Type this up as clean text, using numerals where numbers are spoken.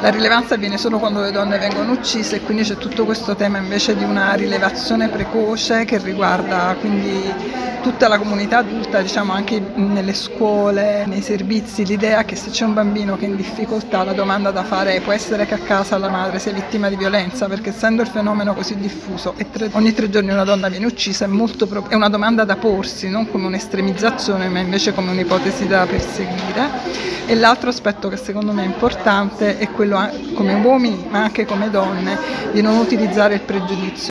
La rilevanza avviene solo quando le donne vengono uccise, e quindi c'è tutto questo tema invece di una rilevazione precoce che riguarda quindi tutta la comunità adulta, diciamo anche nelle scuole, nei servizi. L'idea che se c'è un bambino che è in difficoltà, la domanda da fare può essere che a casa la madre sia vittima di violenza, perché essendo il fenomeno così diffuso e ogni 3 giorni una donna viene uccisa, è una domanda da porsi, non come un'estremizzazione ma invece come un'ipotesi da perseguire. E l'altro aspetto che secondo me è importante è quello, come uomini ma anche come donne, di non utilizzare il pregiudizio